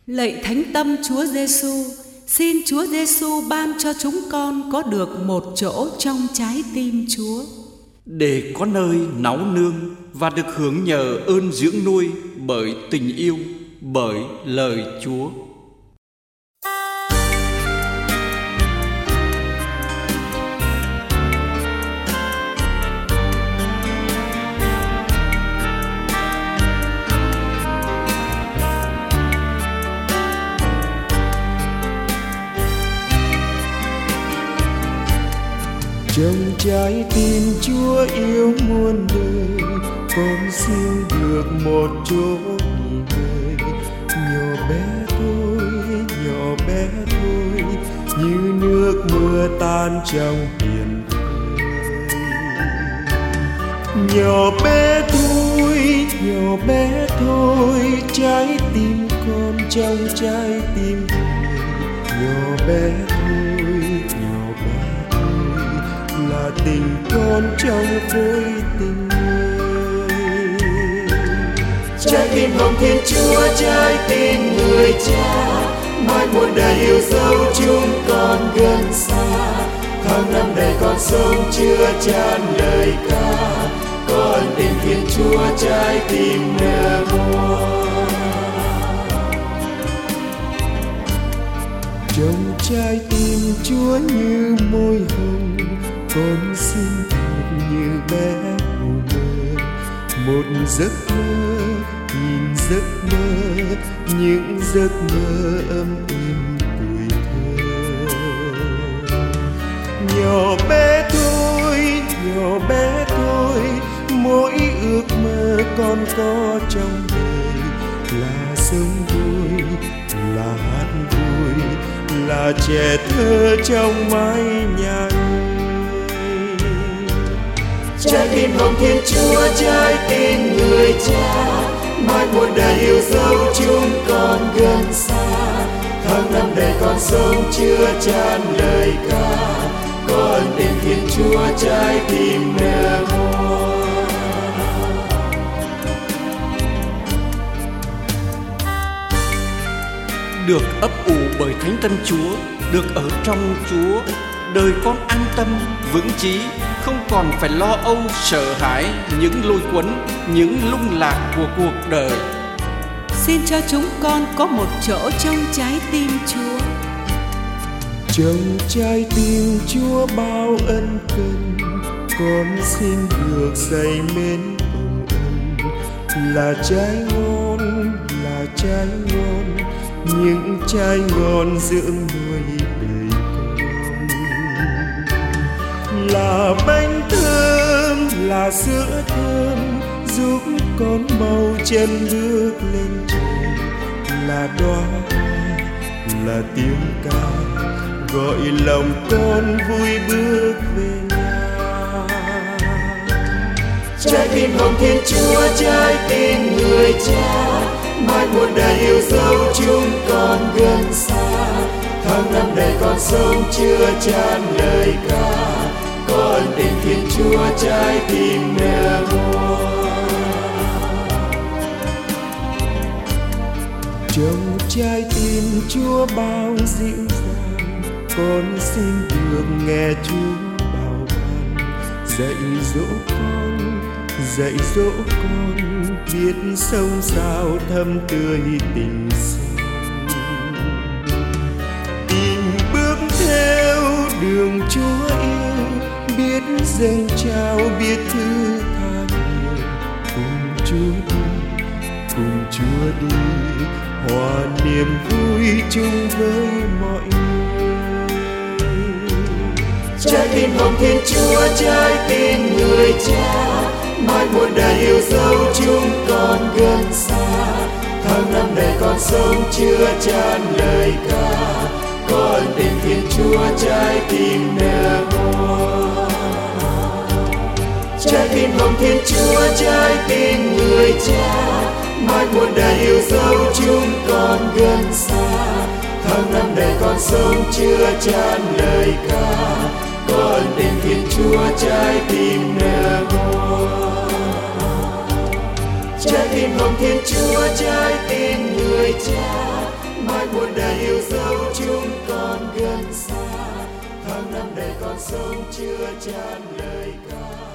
Lạy Thánh Tâm Chúa Giêsu, xin Chúa Giêsu ban cho chúng con có được một chỗ trong trái tim Chúa, để có nơi náu nương và được hưởng nhờ ơn dưỡng nuôi bởi tình yêu, bởi lời Chúa. Trong trái tim Chúa yêu muôn đời, con xin được một chỗ nghỉ ngơi. Nhỏ bé thôi, như nước mưa tan trong biển khơi. Nhỏ bé thôi, trái tim con trong trái tim người. Nhỏ bé là tình con trong khối tình người. Trái tim hồng Thiên Chúa, trái tim người Cha, mãi muôn đời yêu dấu chúng con gần xa. Tháng năm đầy con sống chưa chan lời ca, có ân tình Thiên Chúa trái tim nở hoa. Trong trái tim Chúa như môi hồng, con xin thật như bé mù mơ. Một giấc mơ, nghìn giấc mơ, những giấc mơ âm êm tuổi thơ. Nhỏ bé thôi, mỗi ước mơ con có trong đời là sống vui, là hát vui, là trẻ thơ trong mái nhà. Trái tim hồng Thiên Chúa, trái tim người Cha, mãi muôn đời yêu dấu chúng con gần xa. Tháng năm đầy con sống chưa chan lời ca, có ân tình Thiên Chúa trái tim nở hoa. Được ấp ủ bởi Thánh Tâm Chúa, được ở trong Chúa, đời con an tâm, vững chí, không còn phải lo âu, sợ hãi những lôi cuốn, những lung lạc của cuộc đời. xin cho chúng con có một chỗ trong trái tim Chúa. Trong trái tim Chúa bao ân cần, con xin được say mến hồng ân. Là trái ngon, những trái ngon dưỡng nuôi đời con. Là bánh thơm, là sữa thơm, giúp con mau chân bước lên trời. Là đóa hoa, là tiếng ca, gọi lòng con vui bước về nhà. Trái tim hồng Thiên Chúa, trái tim người Cha, mãi muôn đời yêu dấu chúng con gần xa. Tháng năm đầy con sống chưa chan lời ca, có ân tình Thiên Chúa trái tim nở hoa. Trong trái tim Chúa bao dịu dàng, con xin được nghe Chúa bảo ban. Dạy dỗ con biết sống sao thâm tươi tình sâu. Tìm bước theo đường Chúa yêu, biết dâng trao, biết thứ tha nhiều. Cùng Chúa đi, hòa niềm vui chung với mọi người. Trái tim hồng Thiên Chúa, trái tim người Cha, mãi muôn đời yêu dấu chúng con gần xa. Tháng năm đầy con sống chưa chan lời ca, có ân tình Thiên Chúa trái tim nở hoa. Trái tim hồng Thiên Chúa, trái tim người Cha, mãi muôn đời yêu dấu chúng con gần xa. Tháng năm đầy con sống chưa chan lời ca, có ân tình Thiên Chúa trái tim nở hoa. Trái tim hồng Thiên Chúa, trái tim người Cha, hàng năm đời con sống chưa chan lời ca.